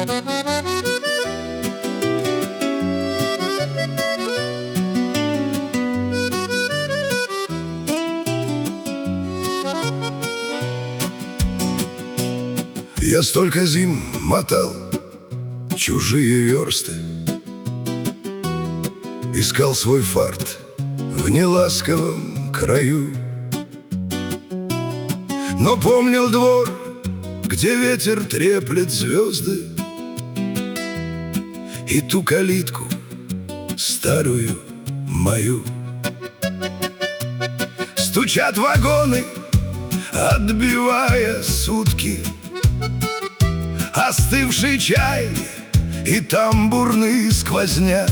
Я столько зим мотал чужие версты, искал свой фарт в неласковом краю, но помнил двор, где ветер треплет звезды, и ту калитку старую мою. Стучат вагоны, отбивая сутки, остывший чай и тамбурный сквозняк.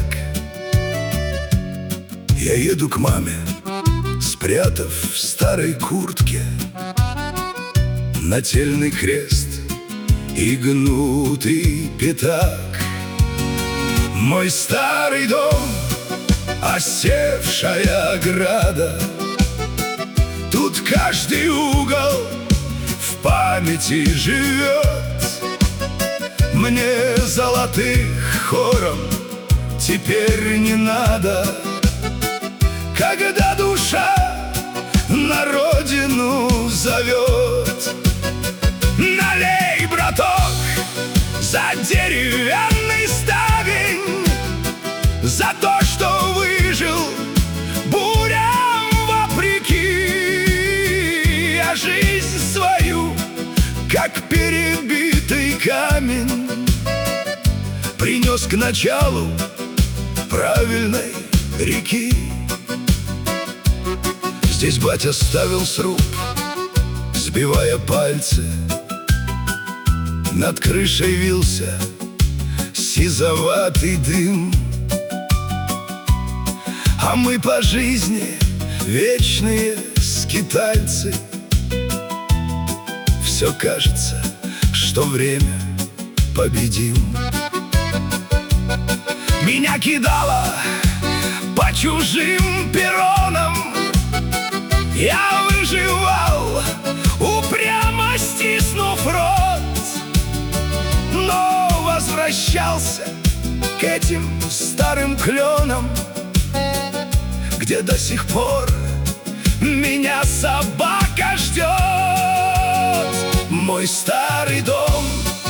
Я еду к маме, спрятав в старой куртке нательный крест и гнутый пятак. Мой старый дом, осевшая ограда, тут каждый угол в памяти живет. Мне золотых хором теперь не надо, когда душа на родину зовет. Налей, браток, за деревянный ставень, за то, что выжил бурям вопреки, а жизнь свою, как перебитый камень, принес к началу правильной реки. Здесь батя ставил сруб, сбивая пальцы, над крышей вился сизоватый дым, а мы по жизни вечные скитальцы. Все кажется, что время победим. Меня кидало по чужим перронам, я выживал, упрямо стиснув рот, но возвращался к этим старым кленам, где до сих пор меня собака ждет. Мой старый дом,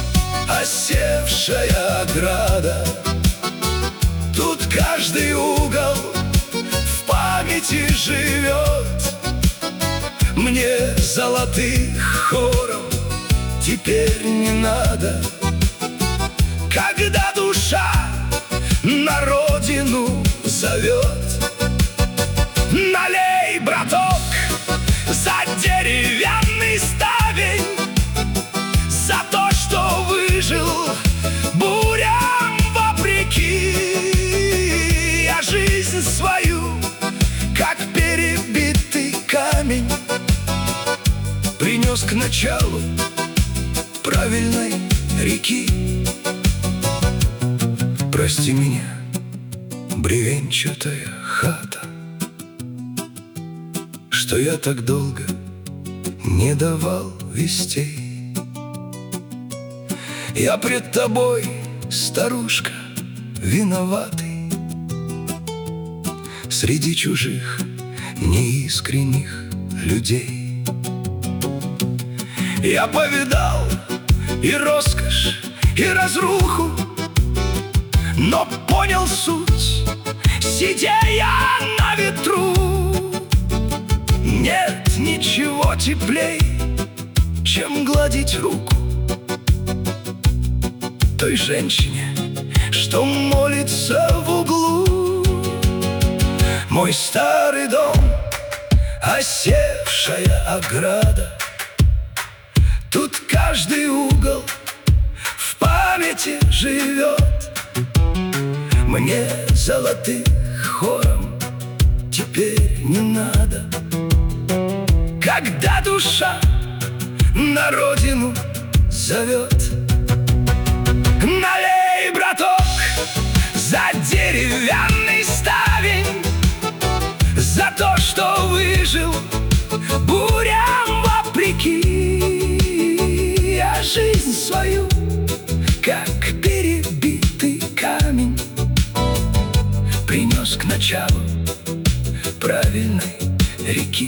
осевшая ограда, тут каждый угол в памяти живет. Мне золотых хором теперь не надо, когда душа на родину зовет. Налей, браток, за деревянный ставень, за то, что выжил бурям вопреки, а жизнь свою, как перебитый камень, принес к началу правильной реки. Прости меня, бревенчатая хата, что я так долго не давал вестей. Я пред тобой, старушка, виноватый, среди чужих неискренних людей. Я повидал и роскошь, и разруху, но понял суть, сидя я на ветру. Нет ничего теплей, чем гладить руку той женщине, что молится в углу. Мой старый дом, осевшая ограда, тут каждый угол в памяти живет. Мне золотых хором теперь не надо, когда душа на родину зовет. Налей, браток, за деревянный ставень, за то, что выжил бурям вопреки, а жизнь свою, как началу правильной реки.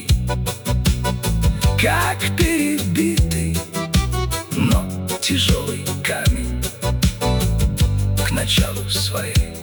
Как перебитый, но тяжелый камень к началу своей